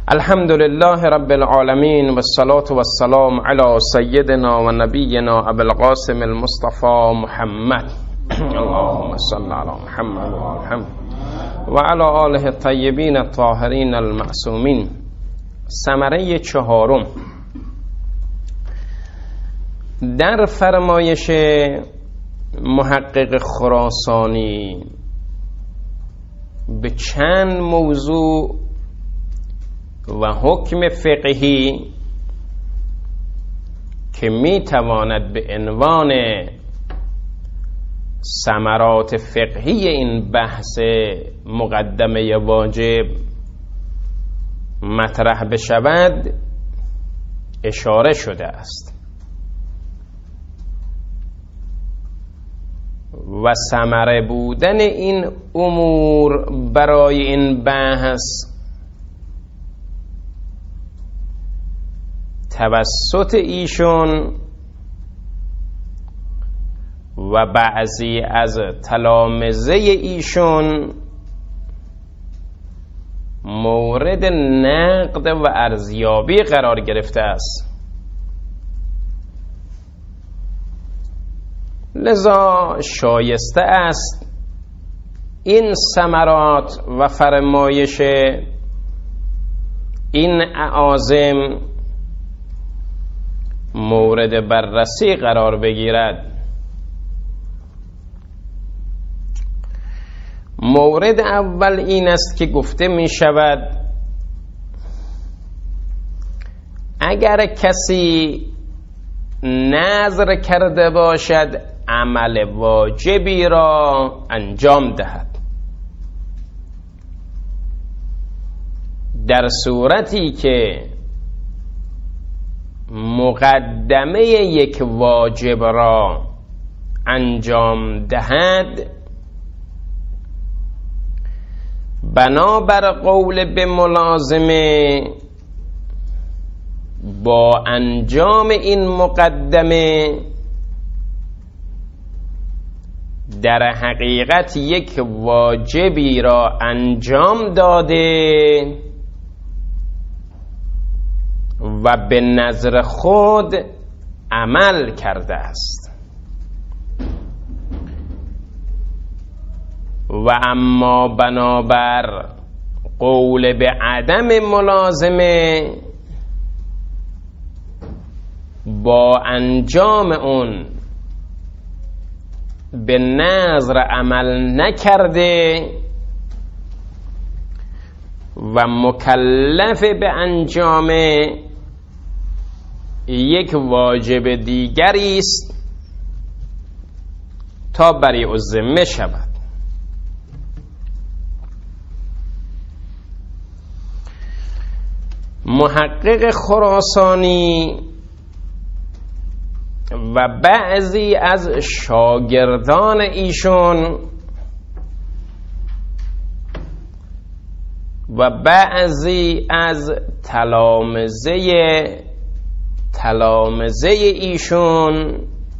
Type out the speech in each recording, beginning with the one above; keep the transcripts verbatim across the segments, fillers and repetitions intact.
الحمد لله رب العالمين والصلاة والسلام على سيدنا و نبينا ابو القاسم المصطفى محمد اللهم صل على محمد و محمد و علی آله الطیبین الطاهرین المعصومین. ثمره چهارم در فرمایش محقق خراسانی به چند موضوع و حکم فقهی که می تواند به عنوان ثمرات فقهی این بحث مقدمه واجب مطرح بشود اشاره شده است و ثمره بودن این امور برای این بحث توسط ایشون و بعضی از تلامذه ایشون مورد نقد و ارزیابی قرار گرفته است. لذا شایسته است این ثمرات و فرمایش این اعاظم مورد بررسی قرار بگیرد. مورد اول این است که گفته می شود اگر کسی نذر کرده باشد عمل واجبی را انجام دهد، در صورتی که مقدمه یک واجب را انجام دهد، بنابر قول به ملازمه با انجام این مقدمه در حقیقت یک واجبی را انجام داده و به نظر خود عمل کرده است. و اما بنابر قول به عدم ملازمه با انجام اون به نظر عمل نکرده و مکلف به انجام یک واجب دیگری است تا بریء الذمه شود. محقق خراسانی و بعضی از شاگردان ایشون و بعضی از تلامذه تلامذه ایشون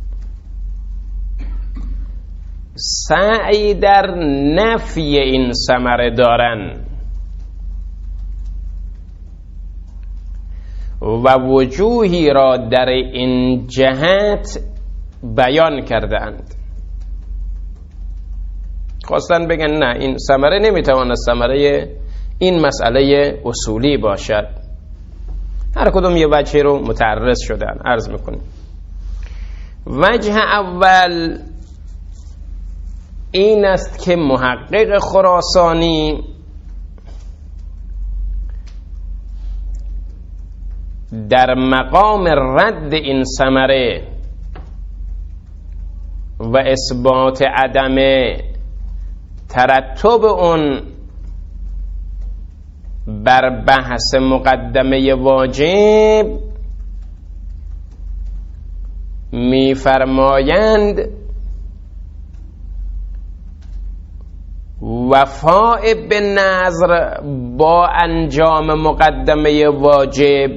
سعی در نفی این ثمره دارن و وجوهی را در این جهت بیان کرده اند. خواستن بگن نه، این ثمره نمیتواند ثمره این مسئله اصولی باشد. هر کدوم یه وجهی رو متعرض شدن. عرض میکنیم وجه اول این است که محقق خراسانی در مقام رد این ثمره و اثبات عدم ترتب اون بر بحث مقدمه واجب می‌فرمایند وفاء به نذر با انجام مقدمه واجب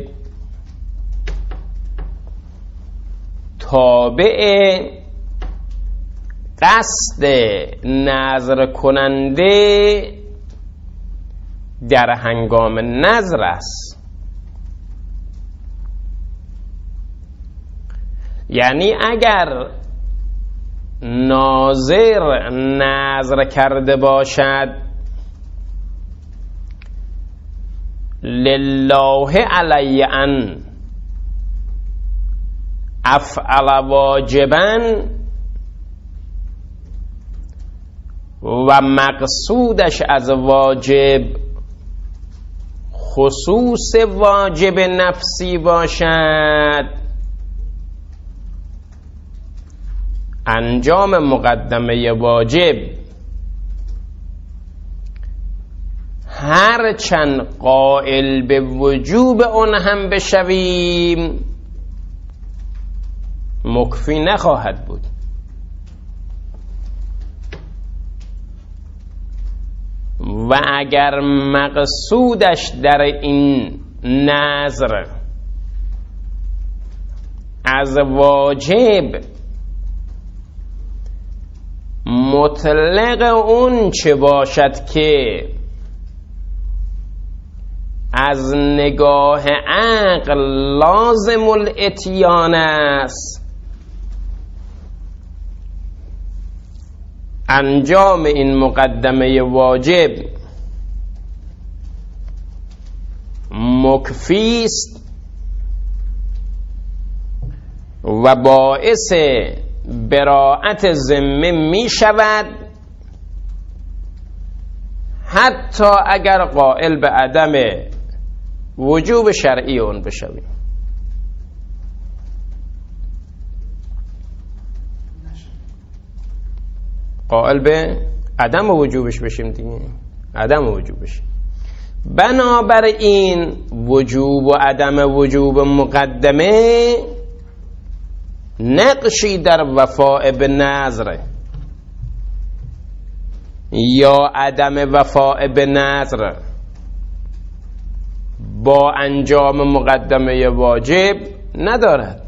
تابع قصد نذر کننده در هنگام نذر است. یعنی اگر ناظر نذر کرده باشد لله علی ان افعل واجبا و مقصودش از واجب خصوص واجب نفسی باشد، انجام مقدمه واجب هر چند قائل به وجوب اون هم بشویم مکفی نخواهد بود. و اگر مقصودش در این نذر از واجب مطلق اون چه باشد که از نگاه عقل لازم الاتیان است، انجام این مقدمه واجب مکفی است و باعث براءت ذمه می شود، حتی اگر قائل به عدم وجوب شرعی اون بشویم. قائل به عدم وجوبش بشیم دیگه، عدم وجوبش. بنابراین وجوب و عدم وجوب مقدمه نقشی در وفاء به نذر یا عدم وفاء به نذر با انجام مقدمه واجب ندارد.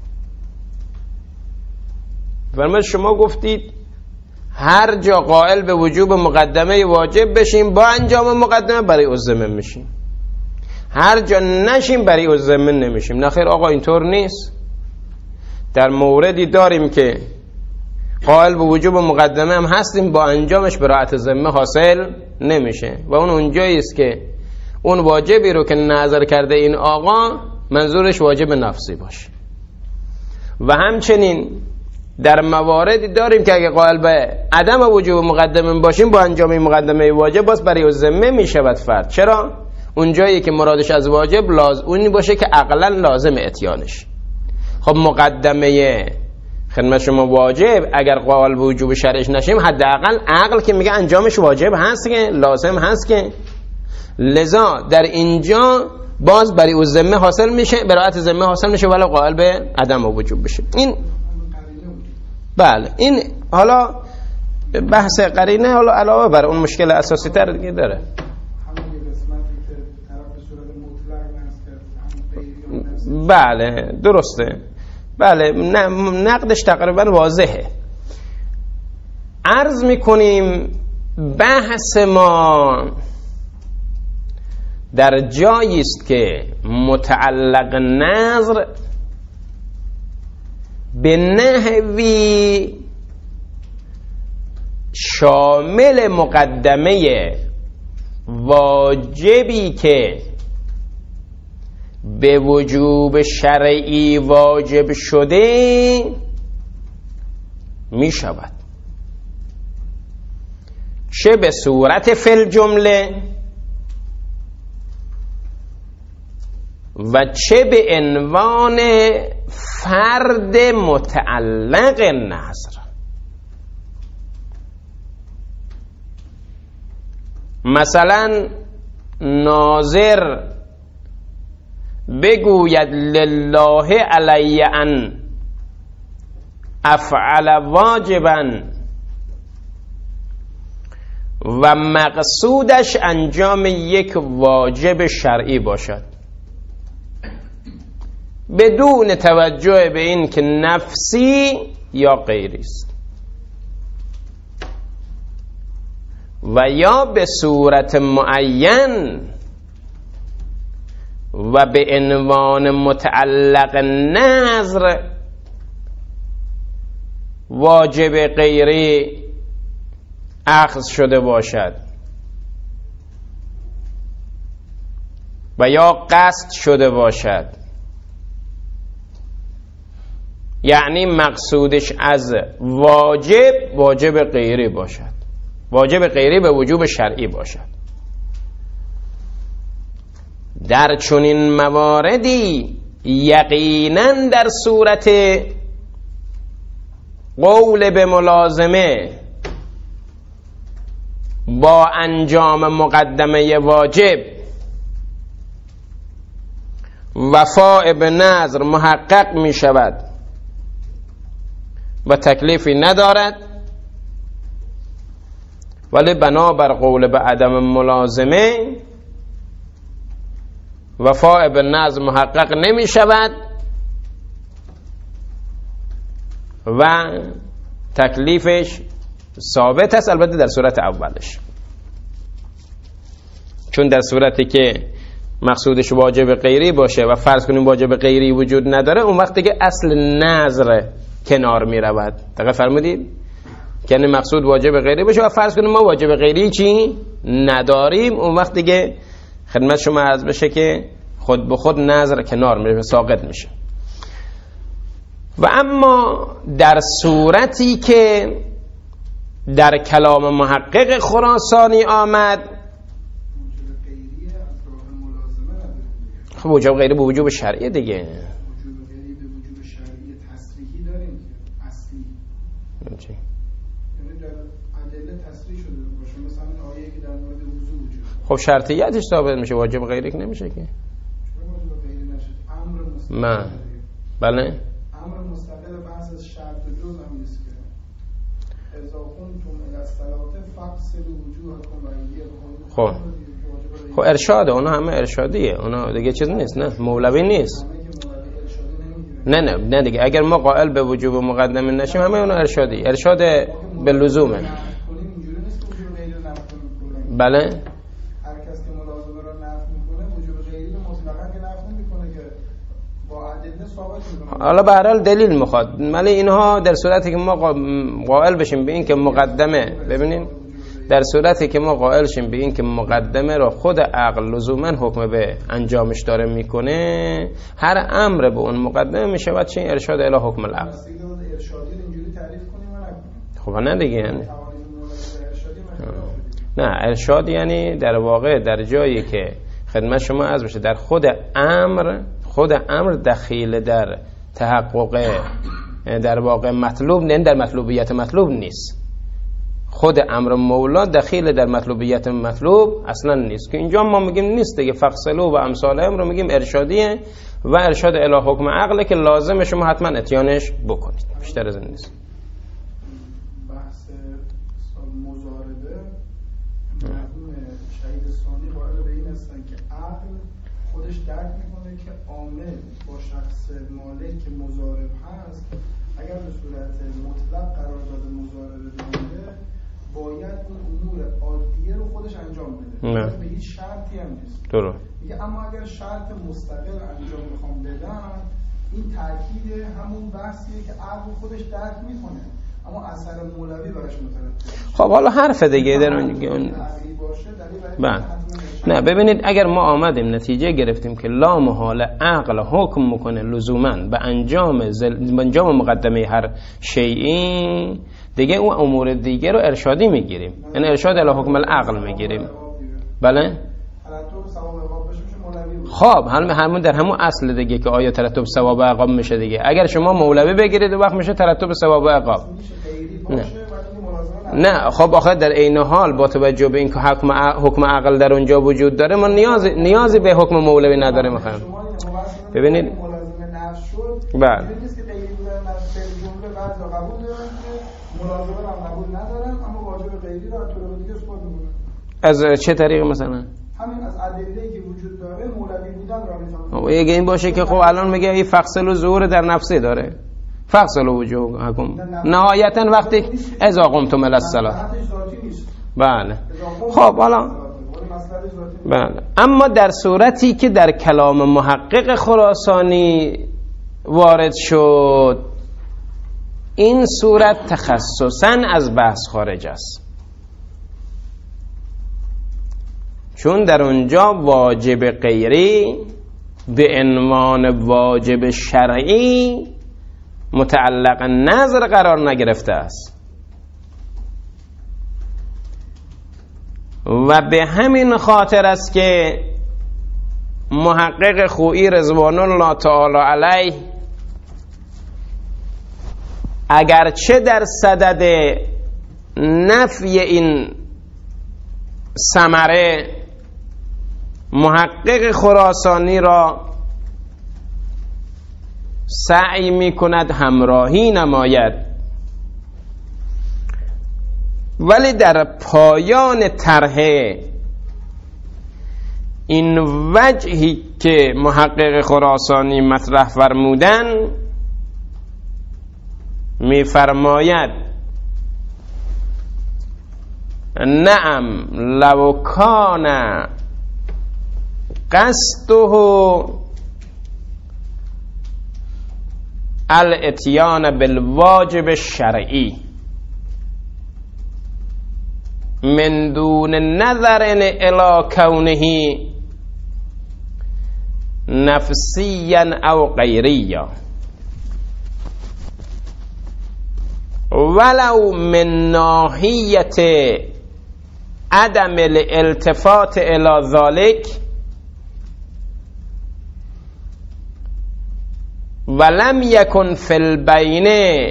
فرمود شما گفتید هر جا قائل به وجوب مقدمه واجب بشیم با انجام مقدمه برای الذمه میشیم، هر جا نشیم برای الذمه نمیشیم. نه خیر آقا، اینطور نیست. در موردی داریم که قائل به وجوب مقدمه هم هستیم، با انجامش براءت ذمه حاصل نمیشه و اون اونجایی است که اون واجبی رو که نظر کرده این آقا منظورش واجب نفسی باشه. و همچنین در مواردی داریم که اگه قائل به عدم وجوب مقدمه باشیم با انجام مقدمه واجب باز برای الذمه میشود فرد. چرا؟ اونجایی که مرادش از واجب لازم اونی باشه که عقلا لازم اتیانش. خب مقدمه خدمت شما واجب اگر قائل به وجوب شرعش نشیم، حداقل عقل که میگه انجامش واجب هست که لازم هست که، لذا در اینجا باز برای الذمه حاصل میشه، براءت ذمه حاصل میشه ولی قائل به عدم وجوب بشه. این بله، این حالا بحث قرینه حالا علاوه بر اون مشکل اساسی تر دیگه داره. بله درسته، بله نقدش تقریبا واضحه. عرض میکنیم بحث ما در جایی است که متعلق نظر به نحوی شامل مقدمه واجبی که به وجوب شرعی واجب شده می شود، چه به صورت فل جمله و چه به عنوان فرد متعلق نظر. مثلا ناظر بگوید لله علی ان افعل واجبا و مقصودش انجام یک واجب شرعی باشد بدون توجه به این که نفسی یا غیری است. و یا به صورت معین و به عنوان متعلق نظر واجب غیری اخذ شده باشد و یا قصد شده باشد، یعنی مقصودش از واجب واجب غیری باشد، واجب غیری به وجوب شرعی باشد. در چنین مواردی یقینا در صورت قول به ملازمه با انجام مقدمه واجب وفاء به نذر محقق می شود و تکلیفی ندارد، ولی بنابر قول به عدم ملازمه وفاء به نذر محقق نمی شود و تکلیفش ثابت است، البته در صورت اولش، چون در صورتی که مقصودش واجب غیری باشه و فرض کنیم واجب غیری وجود نداره، اون وقت دیگه اصل نذر کنار می رود. دقیق فرمودید؟ یعنی مقصود واجب غیری باشه و فرض کنیم ما واجب غیری چی نداریم، اون وقت دیگه خدمت شما عرض بشه که خود به خود نذر کنار میشه، ساقط میشه. و اما در صورتی که در کلام محقق خراسانی آمد، خب وجوب غیری به وجوب شرعی دیگه، وجوب غیری به وجوب شرعی تصریحی داریم که اصلی، یعنی در ادله تصریح شده باشه، مثلا این آیه که در مورد وضو وجود، خب شرطیتش ثابت میشه، واجب غیری که نمیشه که. چرا واجب غیری نشه؟ امر مستقل. من بله امر مستقل بحث از شرط و جز هم نیست که اذا قمتم الی الصلاة فاغسلوا وجوهکم و ایدیکم. خب خب ارشاده، اونا همه ارشادیه، اونا دیگه چیز نیست، نه مولوی نیست. نه نه نه دیگه، اگر ما قائل به وجوب مقدمه نشیم همه اونا ارشادی، ارشاد به لزومه. بله هر کس که ملازمه را نفی میکنه وجوب غیری رو مطلقاً که نفی نمیکنه که با ادله ثابت میکنه. حالا به هر حال دلیل میخواد، ولی اینها در صورتی که ما قائل بشیم به این که مقدمه، ببینیم در صورتی که ما قائل شیم به این که مقدمه را خود عقل لزوما حکم به انجامش داره میکنه، هر امر به اون مقدمه میشه و چه ارشاد الی حکم العقل. ارشادی رو اینجوری تعریف کنیم و نکنیم. خب نه دیگه، یعنی نه ارشاد یعنی در واقع در جایی که خدمت شما عرض بشه در خود امر، خود امر دخیل در تحقق در واقع مطلوب، نه در مطلوبیت مطلوب نیست، خود امر مولا دخیل در مطلوبیت مطلوب اصلا نیست، که اینجا ما میگیم نیست دیگه. فقصلو و امثال امر رو میگیم ارشادیه و ارشاد الی حکم عقله که لازم شما حتما اتیانش بکنید، بیشتر از این نیست. بحث مضاربه مرحوم شهید ثانی قائل به این هستن که عقل خودش درک میکنه که عامل با شخص مالک که مضارب هست اگر به صورت مطلق قرارداد مضاربه بگیره باید اون امور عادیه رو خودش انجام بده، نه به هیچ شرطی هم نیست. درست میگه اما اگر شرط مستقل انجام میخوام بدم، این تاکید همون بحثیه که عقل خودش درک میکنه اما اثر مولوی براش مترتب. خب حالا حرف دیگه در اون بله. نه ببینید، اگر ما آمدیم نتیجه گرفتیم که لا محال عقل حکم میکنه لزوما به انجام زل... انجام مقدمه هر شیئی، دیگه اون امور دیگه رو ارشادی میگیریم، یعنی ارشاد الی حکم العقل میگیریم. بله خب همون در همون اصل دیگه که آیا ترتب ثواب و عقاب میشه دیگه. اگر شما مولوی بگیرید وقت میشه ترتب ثواب و عقاب. نه نه خب آخه در عین حال با توجه به اینکه حکم حکم عقل در اونجا وجود داره، ما نیاز نیازی به حکم مولوی نداره. میخوام ببینید بله از چه طریق مثلا؟ همین از ادله‌ای که وجود داره مولوی بودن را میتونه. اگه این باشه که خب الان میگه این فصل و ظهور در نفسه داره، فصل و وجوه حکم نهایتا وقتی اذا قمتم الی الصلاه بله. خب حالا بله، اما در صورتی که در کلام محقق خراسانی وارد شد، این صورت تخصصاً از بحث خارج است، چون در اونجا واجب غیری به عنوان واجب شرعی متعلق نظر قرار نگرفته است و به همین خاطر است که محقق خویی رضوان الله تعالی علیه اگرچه در صدد نفی این ثمره محقق خراسانی را سعی می کند همراهی نماید، ولی در پایان طرح این وجهی که محقق خراسانی مطرح فرمودن می فرماید نعم لو کان قصده الاتیان بالواجب الشرعی من دون نظر الى کونه نفسیا او غیریا ولو من ناحیت عدم الالتفات الى ذلك ولم يكن في البين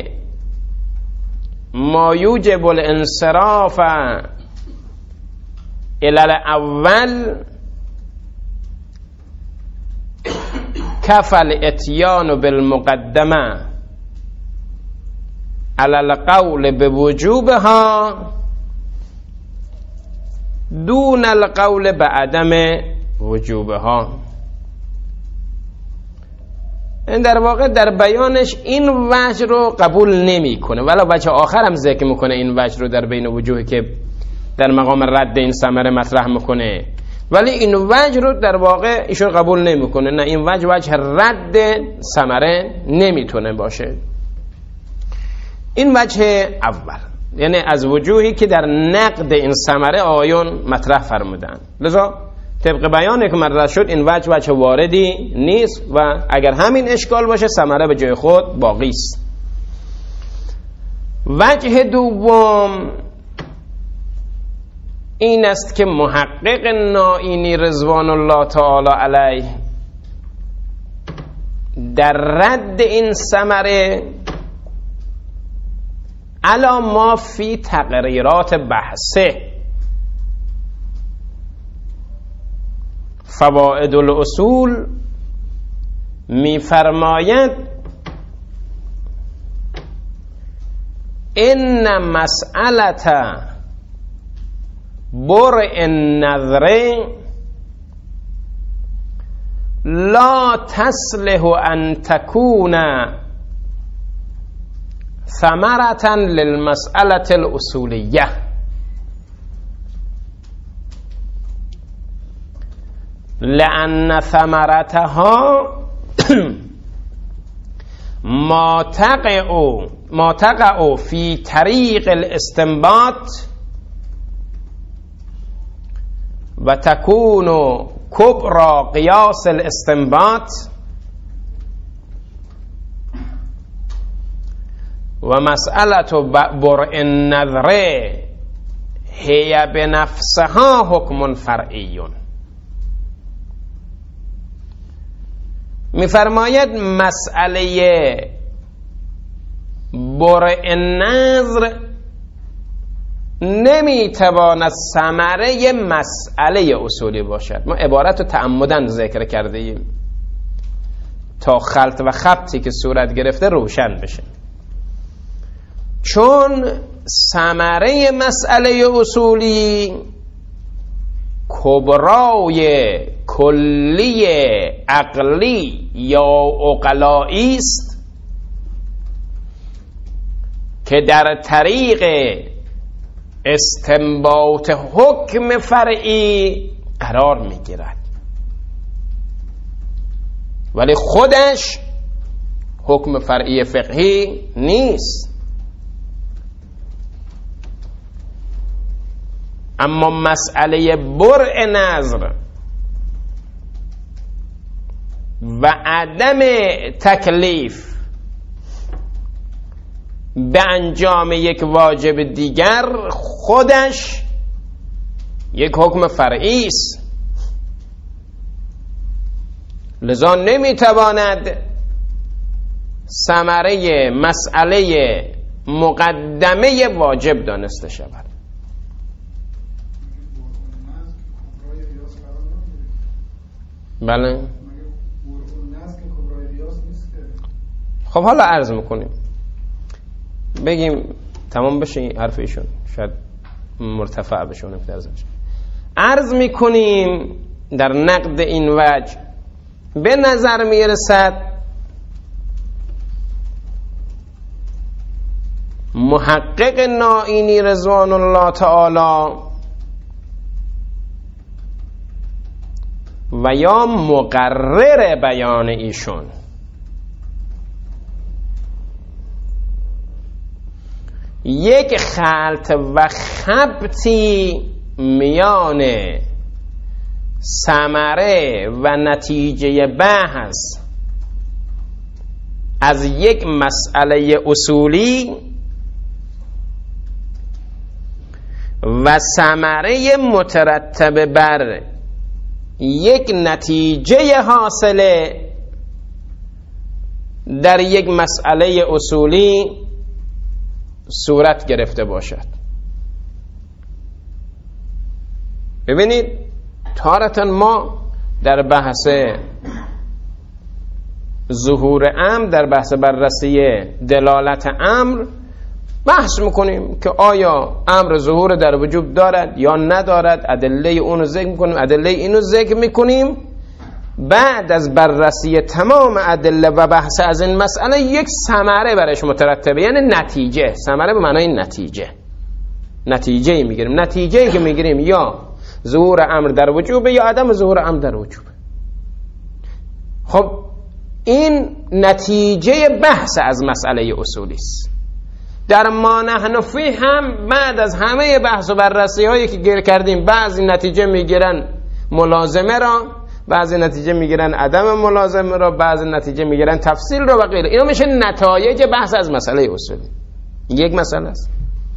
ما يوجب الانصراف الى الاول كفى الاتيان بالمقدمه على القول بوجوبها دون القول بعدم وجوبها. این در واقع در بیانش این وجه رو قبول نمی کنه، ولی وجه آخر هم ذکر میکنه این وجه رو در بین وجوهی که در مقام رد این ثمره مطرح میکنه، ولی این وجه رو در واقع ایشون قبول نمیکنه. نه، این وجه وجه رد ثمره نمیتونه باشه. این وجه اول، یعنی از وجوهی که در نقد این ثمره آیون مطرح فرمودن. لذا طبق بیانی که مطرح شد این وجه وجه واردی نیست و اگر همین اشکال باشه ثمره به جای خود باقی است. وجه دوم این است که محقق نائینی رضوان الله تعالی علیه در رد این ثمره علا ما فی تقریرات بحثه فوائد الاصول می فرماید ان مسئلت برء النظر لا تصلح ان تكون ثمرة للمسألة الأصولية، لأن ثمرتها ما تقع ما تقع في طريق الاستنباط وتكون كبرى قياس الاستنباط و مسئلة برء النظر هي بنفسها حکم فرعی. می‌فرماید مسئله برء النظر نمیتواند ثمره مسئله اصولی باشد. ما عبارت رو تعمداً ذکر کرده ایم تا خلط و خبطی که صورت گرفته روشن بشه، چون ثمره مسئله اصولی کبرای کلی عقلی یا عقلائی است که در طریق استنباط حکم فرعی قرار میگیرد، ولی خودش حکم فرعی فقهی نیست. اما مسئله برء نظر و عدم تکلیف به انجام یک واجب دیگر خودش یک حکم فرعی است. لذا نمیتواند ثمره مسئله مقدمه واجب دانسته شود. بله. خب حالا عرض میکنیم، بگیم تمام بشه این حرف ایشون، شاید مرتفع بشه اون افت عرض میکنیم. در نقد این وجه به نظر میرسد محقق نائینی رضوان الله تعالی و یا مقرر بیان ایشون یک خلط و خبطی میان ثمره و نتیجه بحث از یک مسئله اصولی و ثمره مترتب بر یک نتیجه حاصله در یک مسئله اصولی صورت گرفته باشد. ببینید تارة ما در بحث ظهور امر، در بحث بررسی دلالت امر بحث میکنیم که آیا امر ظهور در وجوب دارد یا ندارد، ادله اونو ذکر میکنیم، ادله اینو ذکر میکنیم. بعد از بررسی تمام ادله و بحث از این مسئله یک ثمره برش مترتبه، یعنی نتیجه. ثمره به معنای نتیجه، نتیجه میگیریم. نتیجه که میگیریم یا ظهور امر در وجوب یا عدم ظهور امر در وجوب. خب این نتیجه بحث از مسئله اصولی است. در ما نحن فیه هم بعد از همه بحث و بررسی هایی که گیر کردیم، بعضی نتیجه میگیرن ملازمه را، بعضی نتیجه میگیرن عدم ملازمه را، بعضی نتیجه میگیرن تفصیل را و غیره. اینا میشه نتایج بحث از مسئله اصولی. یک مسئله است.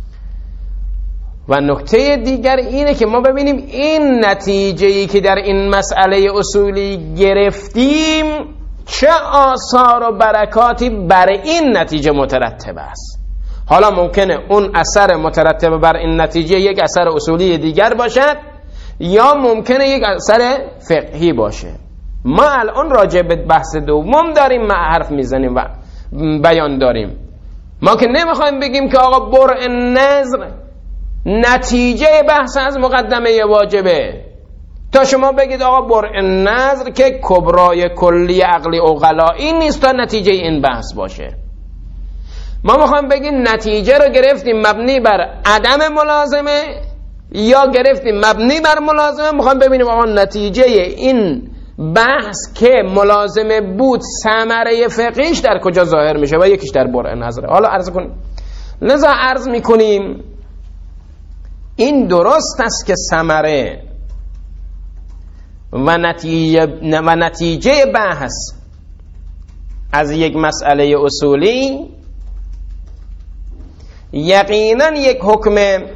و نکته دیگر اینه که ما ببینیم این نتیجه‌ای که در این مسئله اصولی گرفتیم چه آثار و برکاتی بر این نتیجه مترتب است. حالا ممکنه اون اثر مترتب بر این نتیجه یک اثر اصولی دیگر باشد یا ممکنه یک اثر فقهی باشه. ما الان راجع به بحث دوم داریم ما حرف میزنیم و بیان داریم. ما که نمیخوایم بگیم که آقا برء نظر نتیجه بحث از مقدمه واجبه، تا شما بگید آقا برء نظر که کبرای کلی عقلی عقلایی نیست تا نتیجه این بحث باشه. ما میخوایم بگیم نتیجه رو گرفتیم مبنی بر عدم ملازمه یا گرفتیم مبنی بر ملازمه. میخوایم ببینیم آقا نتیجه این بحث که ملازمه بود ثمره فقهیش در کجا ظاهر میشه و یکیش در برء نظره. حالا عرض کنیم. لذا عرض میکنیم این درست است که ثمره و نتیجه و نتیجه بحث از یک مسئله اصولی یقینا یک حکم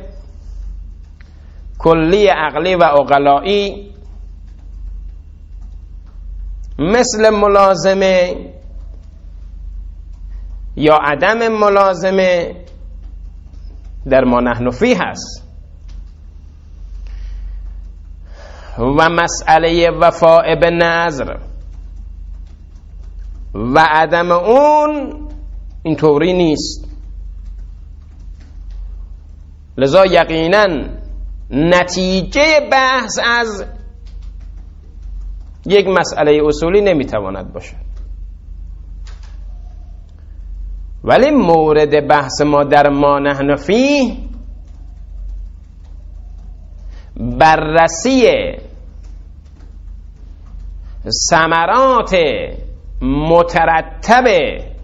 کلی عقلی و عقلایی مثل ملازمه یا عدم ملازمه در ما نحن فیه هست و مسئله وفاء به نظر و عدم اون اینطوری نیست. لذا یقینا نتیجه بحث از یک مسئله اصولی نمیتواند باشد، ولی مورد بحث ما در ما نحن فیه بررسی ثمرات مترتب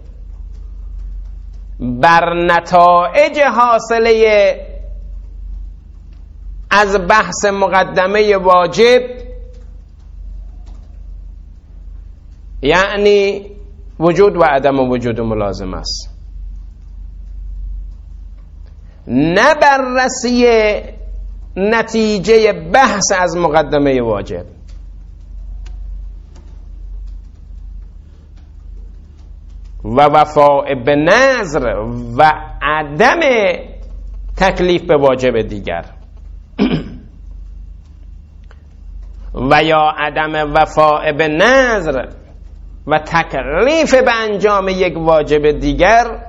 بر نتایج حاصله از بحث مقدمه واجب، یعنی وجود و عدم وجود ملازم است، نه بررسی نتیجه بحث از مقدمه واجب. و وفاء به نذر و عدم تکلیف به واجب دیگر و یا عدم وفاء به نذر و تکلیف به انجام یک واجب دیگر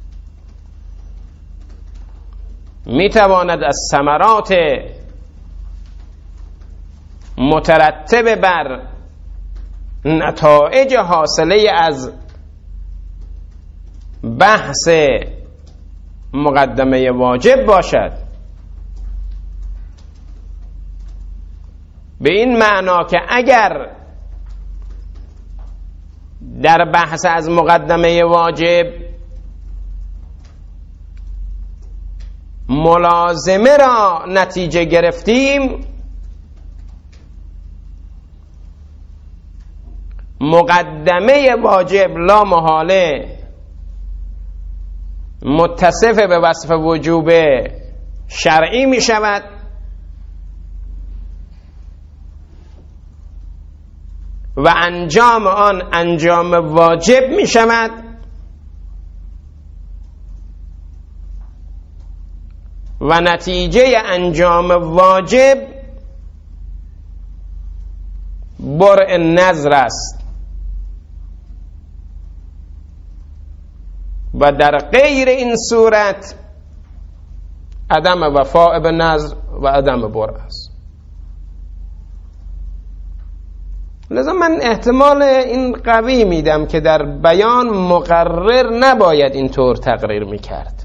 میتواند از ثمرات مترتب بر نتایج حاصله از بحث مقدمه واجب باشد، به این معنا که اگر در بحث از مقدمه واجب ملازمه را نتیجه گرفتیم، مقدمه واجب لا محاله متصف به وصف وجوب شرعی می شود و انجام آن انجام واجب می شود و نتیجه انجام واجب برء نذر است و در غیر این صورت عدم وفاء به نذر و عدم برء است. لذا من احتمال این قوی میدم که در بیان مقرر نباید اینطور تقریر میکرد.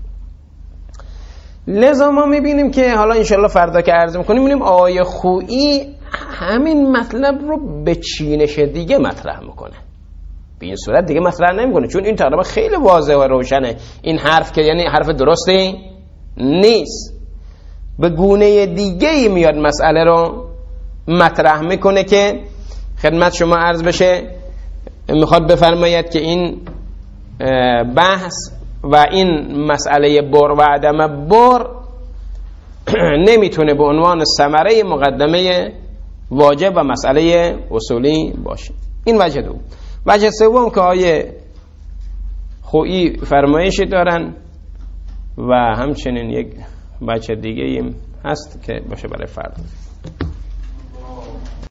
لذا ما میبینیم که حالا انشالله فردا که عرض میکنیم میبینیم آقای خویی همین مطلب رو به چینش دیگه مطرح میکنه، به این صورت دیگه مطرح نمیکنه، چون این تقریبا خیلی واضح و روشنه این حرف که یعنی حرف درستی نیست. به گونه دیگه میاد مسئله رو مطرح میکنه که خدمت شما عرض بشه، میخواد بفرماید که این بحث و این مسئله بر و عدم بر نمیتونه به عنوان ثمره مقدمه واجب و مسئله اصولی باشه. این وجه دوم. وجه سوم که آیه خویی فرمایشی دارن و همچنین یک وجه دیگه هست که باشه برای فرد.